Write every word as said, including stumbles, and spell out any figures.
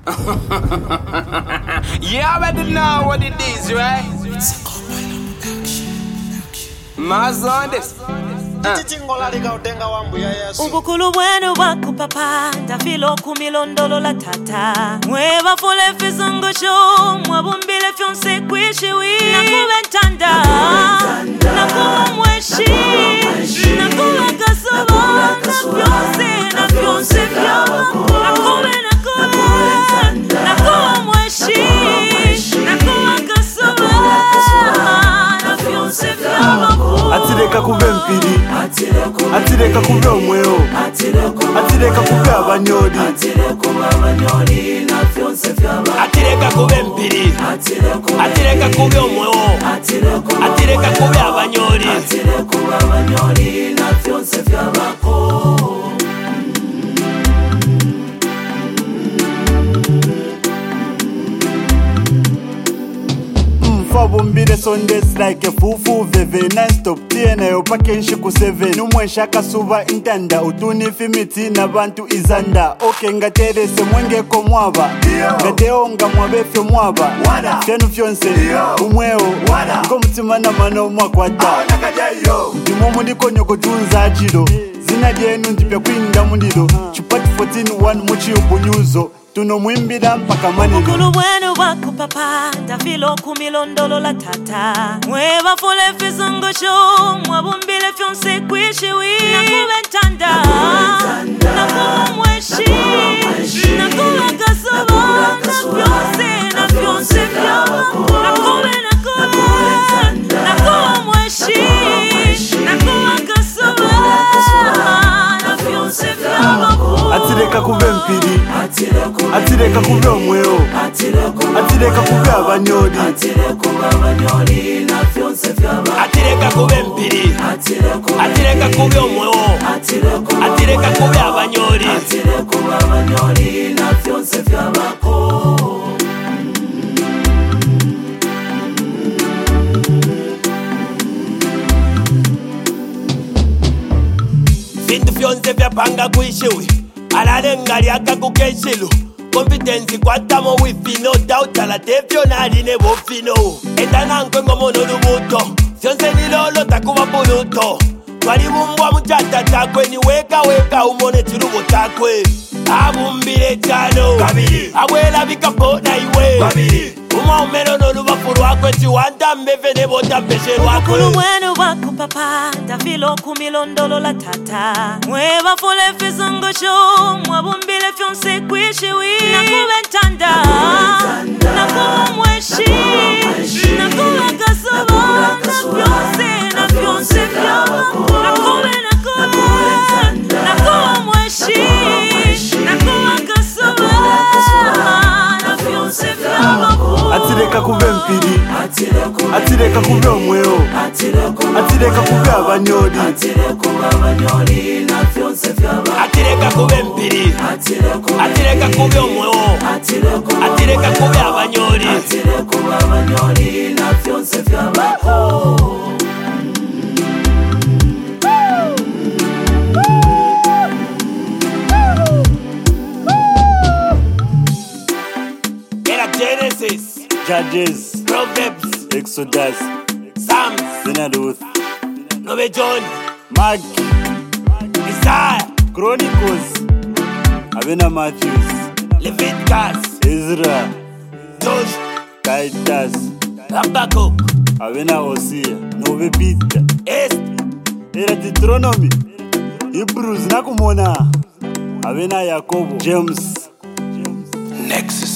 You already know what it is, right? It's a combined production. Ma's on this. Ubukulu bueno wakupapanda filo kumilondolo la tata Mweba fule fizungu show Mwabumbile fyonse kwishiwi Nakubentanda Nakuwa mweshi Nakuwa kasuwa Nafyonse Nafyonse fyonse Nakube nakube Nakuwa mweshi Nakuwa kasuwa Nafyonse fyonse Atireka kube mpiri Atireka kube omweo Atireka kube abanyori Atireka kube mpiri Atireka kube omweo Atireka kube abanyori Fabumbire Sundays like a fufu veve non-stop tiena yo pakenshi ku seven Numwensha kasuba intanda utuni fimiti na bantu izanda Oke ngaterese mwenge ko mwaba Ngateo nga mwabefyo mwaba Fyenu fyonse umweo Ngo mutima na mano mwakwata Ndimo mundiko nyoko junza ajiro Zina dienu ndipya kwinda mundiro Chupati fourteen one muchi ubunyuzo Tuno mwimbida mpaka manilo Ubukulu bueno wakupapanda filo kumilondolo la tata Mweba fule fizungu show Mwabumbile fyonse kwishiwi Nakubentanda Nakuwa mweshi Nakuwa kasuwa Nafyonse Nafyonse fyonse Nakube nakube Nakuwa mweshi Nakuwa kasuwa Nafyonse fyonse Atireka kube mpiri Atireka kube omweo Atireka kube abanyori Atireka kube mpiri Atireka kube omweo Atireka kube abanyori Vindu fyonse vyapanga kuishiwi Alalenga liaka kukeshilu Competence kwatamo wifi no doubt ala tefyo nali ne bofino Etana nkwengo mono lubuto Fyonse nilolo takuwa buluto Wali mumbwa mchata takwe ni weka weka umone chirubo takwe Abumbile chano Kabili Awela vikapo na iwe Kabili Uma umelo no lubafuru wakwe Chiwanda mbeve nebo tambeshe wakwe Ubukulu bueno wakupapanda filo kumilondolo la tata Mweba fule fizungu show Mwabumbile fyonse kwishiwi Nakubentanda Nakuwa mweshi Nakuwa kasuwa Nafyonse Nafyonse fyonse Nakube nakube Nakuwa mweshi Nakuwa kasuwa Nafyonse fyonse Atireka kube mpiri Atireka kube omweo Atireka kube abanyori Atireka kube mpiri Atireka kube omweo Atireka kube abanyori Era Genesis Judges Proverbs Exodus Psalms Zena Ruth Nove John Mark Isaiah Chronicles Abena Matthews Leviticus Ezra Josh Titus Habakkuk Abena Hosea Nove Peter Esther Era Deuteronomy Hebrews nakumona Abena Yakobo James Nexus.